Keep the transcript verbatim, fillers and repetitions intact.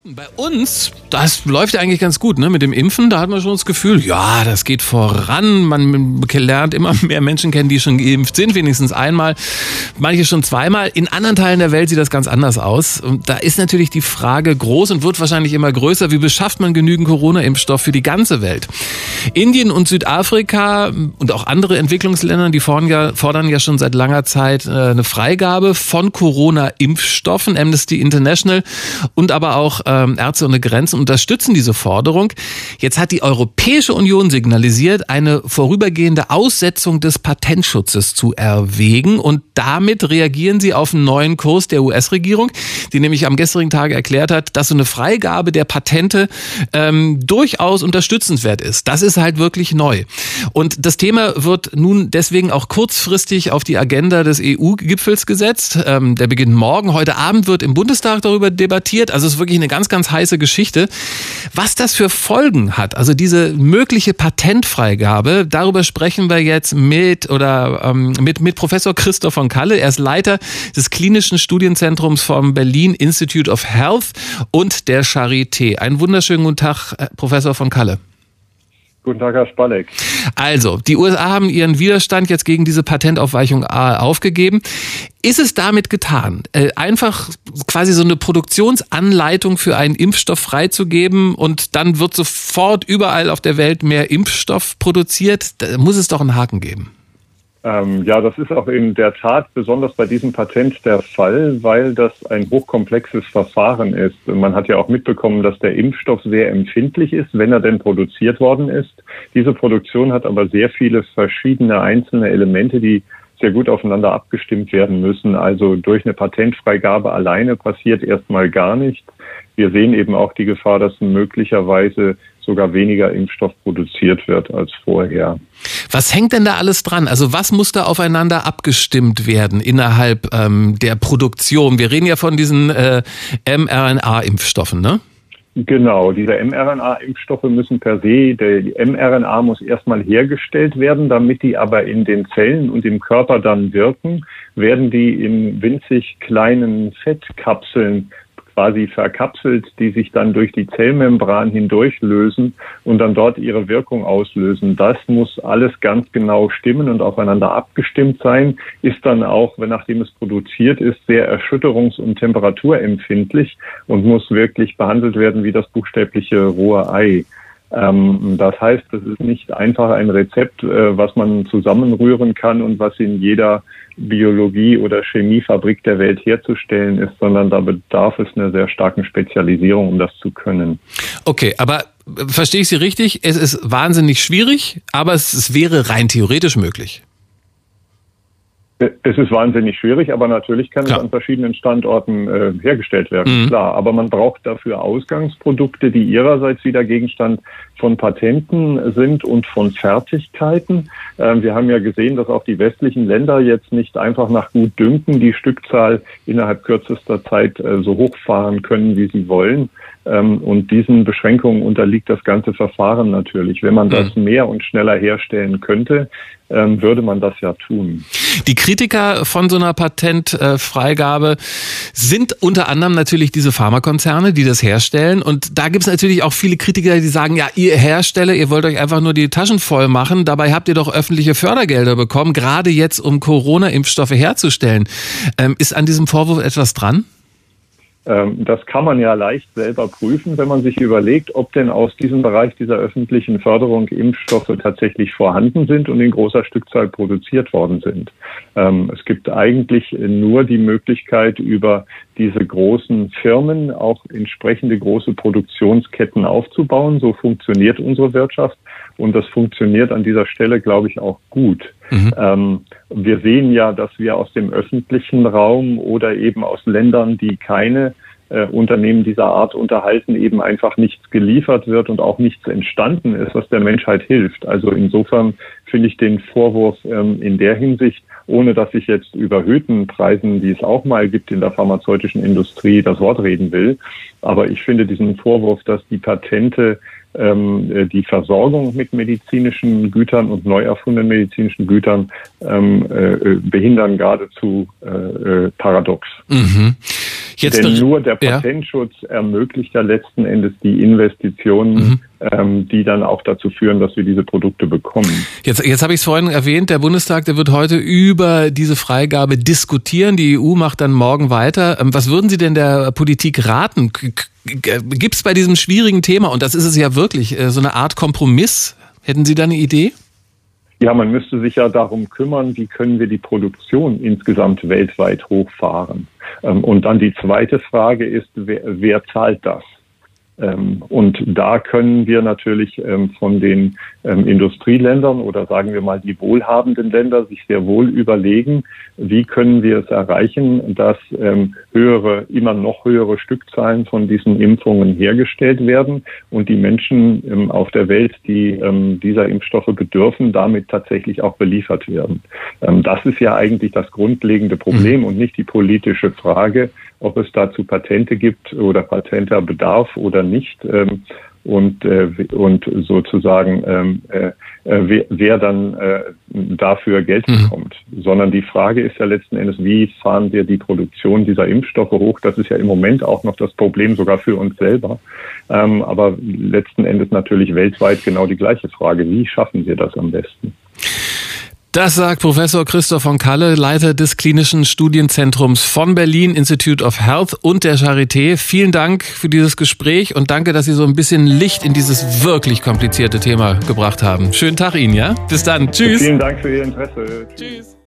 Bei uns, das läuft ja eigentlich ganz gut, ne? Mit dem Impfen, da hat man schon das Gefühl, ja, das geht voran. Man lernt immer mehr Menschen kennen, die schon geimpft sind, wenigstens einmal, manche schon zweimal. In anderen Teilen der Welt sieht das ganz anders aus. Und da ist natürlich die Frage groß und wird wahrscheinlich immer größer, wie beschafft man genügend Corona-Impfstoff für die ganze Welt? Indien und Südafrika und auch andere Entwicklungsländer, die fordern ja, fordern ja schon seit langer Zeit eine Freigabe von Corona-Impfstoffen. Amnesty International und aber auch Ärzte ohne Grenzen unterstützen diese Forderung. Jetzt hat die Europäische Union signalisiert, eine vorübergehende Aussetzung des Patentschutzes zu erwägen, und damit reagieren sie auf einen neuen Kurs der U S-Regierung, die nämlich am gestrigen Tag erklärt hat, dass so eine Freigabe der Patente ähm, durchaus unterstützenswert ist. Das ist halt wirklich neu. Und das Thema wird nun deswegen auch kurzfristig auf die Agenda des E U-Gipfels gesetzt. Ähm, der beginnt morgen. Heute Abend wird im Bundestag darüber debattiert. Also es ist wirklich eine ganz, ganz heiße Geschichte. Was das für Folgen hat, also diese mögliche Patentfreigabe, darüber sprechen wir jetzt mit oder ähm, mit mit Professor Christoph von Kalle. Er ist Leiter des klinischen Studienzentrums vom Berlin Institute of Health und der Charité. Einen wunderschönen guten Tag, Professor von Kalle. Guten Tag, Herr Spalleck. Also, die U S A haben ihren Widerstand jetzt gegen diese Patentaufweichung aufgegeben. Ist es damit getan, einfach quasi so eine Produktionsanleitung für einen Impfstoff freizugeben und dann wird sofort überall auf der Welt mehr Impfstoff produziert? Da muss es doch einen Haken geben. Ähm, ja, das ist auch in der Tat besonders bei diesem Patent der Fall, weil das ein hochkomplexes Verfahren ist. Man hat ja auch mitbekommen, dass der Impfstoff sehr empfindlich ist, wenn er denn produziert worden ist. Diese Produktion hat aber sehr viele verschiedene einzelne Elemente, die sehr gut aufeinander abgestimmt werden müssen. Also durch eine Patentfreigabe alleine passiert erstmal gar nichts. Wir sehen eben auch die Gefahr, dass möglicherweise sogar weniger Impfstoff produziert wird als vorher. Was hängt denn da alles dran? Also was muss da aufeinander abgestimmt werden innerhalb ähm, der Produktion? Wir reden ja von diesen äh, mRNA-Impfstoffen, ne? Genau, diese mRNA-Impfstoffe müssen per se, die mRNA muss erstmal hergestellt werden, damit die aber in den Zellen und im Körper dann wirken, werden die in winzig kleinen Fettkapseln quasi verkapselt, die sich dann durch die Zellmembran hindurchlösen und dann dort ihre Wirkung auslösen. Das muss alles ganz genau stimmen und aufeinander abgestimmt sein, ist dann auch, wenn nachdem es produziert ist, sehr erschütterungs- und temperaturempfindlich und muss wirklich behandelt werden wie das buchstäbliche rohe Ei. Ähm, das heißt, es ist nicht einfach ein Rezept, äh, was man zusammenrühren kann und was in jeder Biologie- oder Chemiefabrik der Welt herzustellen ist, sondern da bedarf es einer sehr starken Spezialisierung, um das zu können. Okay, aber verstehe ich Sie richtig? Es ist wahnsinnig schwierig, aber es, es wäre rein theoretisch möglich. Es ist wahnsinnig schwierig, aber natürlich kann klar. es an verschiedenen Standorten äh, hergestellt werden, mhm. klar. Aber man braucht dafür Ausgangsprodukte, die ihrerseits wieder Gegenstand von Patenten sind und von Fertigkeiten. Ähm, wir haben ja gesehen, dass auch die westlichen Länder jetzt nicht einfach nach Gutdünken die Stückzahl innerhalb kürzester Zeit äh, so hochfahren können, wie sie wollen. Ähm, und diesen Beschränkungen unterliegt das ganze Verfahren natürlich. Wenn man das mehr und schneller herstellen könnte, ähm, würde man das ja tun. Die Kritiker von so einer Patentfreigabe sind unter anderem natürlich diese Pharmakonzerne, die das herstellen. Und da gibt es natürlich auch viele Kritiker, die sagen, ja, ihr Hersteller, ihr wollt euch einfach nur die Taschen voll machen. Dabei habt ihr doch öffentliche Fördergelder bekommen, gerade jetzt, um Corona-Impfstoffe herzustellen. Ähm, ist an diesem Vorwurf etwas dran? Das kann man ja leicht selber prüfen, wenn man sich überlegt, ob denn aus diesem Bereich dieser öffentlichen Förderung Impfstoffe tatsächlich vorhanden sind und in großer Stückzahl produziert worden sind. Es gibt eigentlich nur die Möglichkeit, über diese großen Firmen auch entsprechende große Produktionsketten aufzubauen. So funktioniert unsere Wirtschaft und das funktioniert an dieser Stelle, glaube ich, auch gut. Mhm. Ähm, wir sehen ja, dass wir aus dem öffentlichen Raum oder eben aus Ländern, die keine äh, Unternehmen dieser Art unterhalten, eben einfach nichts geliefert wird und auch nichts entstanden ist, was der Menschheit hilft. Also insofern finde ich den Vorwurf ähm, in der Hinsicht, ohne dass ich jetzt über Hüttenpreisen, die es auch mal gibt in der pharmazeutischen Industrie, das Wort reden will. Aber ich finde diesen Vorwurf, dass die Patente ähm, die Versorgung mit medizinischen Gütern und neu erfundenen medizinischen Gütern ähm, äh, behindern, geradezu äh, paradox. Mhm. Jetzt Denn nur der Patentschutz ja. ermöglicht ja letzten Endes die Investitionen, mhm. ähm, die dann auch dazu führen, dass wir diese Produkte bekommen. Jetzt, jetzt habe ich es vorhin erwähnt, der Bundestag, der wird heute über diese Freigabe diskutieren. Die E U macht dann morgen weiter. Was würden Sie denn der Politik raten? Gibt es bei diesem schwierigen Thema, und das ist es ja wirklich, so eine Art Kompromiss? Hätten Sie da eine Idee? Ja, man müsste sich ja darum kümmern, wie können wir die Produktion insgesamt weltweit hochfahren. Und dann die zweite Frage ist, wer, wer zahlt das? Und da können wir natürlich von den Industrieländern oder sagen wir mal die wohlhabenden Länder sich sehr wohl überlegen, wie können wir es erreichen, dass höhere, immer noch höhere Stückzahlen von diesen Impfungen hergestellt werden und die Menschen auf der Welt, die dieser Impfstoffe bedürfen, damit tatsächlich auch beliefert werden. Das ist ja eigentlich das grundlegende Problem und nicht die politische Frage, ob es dazu Patente gibt oder Patentebedarf oder nicht ähm, und äh, und sozusagen ähm, äh, wer, wer dann äh, dafür Geld mhm. bekommt, sondern die Frage ist ja letzten Endes, wie fahren wir die Produktion dieser Impfstoffe hoch? Das ist ja im Moment auch noch das Problem sogar für uns selber, ähm, aber letzten Endes natürlich weltweit genau die gleiche Frage: Wie schaffen wir das am besten? Das sagt Professor Christoph von Kalle, Leiter des Klinischen Studienzentrums von Berlin, Institute of Health und der Charité. Vielen Dank für dieses Gespräch und danke, dass Sie so ein bisschen Licht in dieses wirklich komplizierte Thema gebracht haben. Schönen Tag Ihnen, ja? Bis dann. Tschüss. Vielen Dank für Ihr Interesse. Tschüss.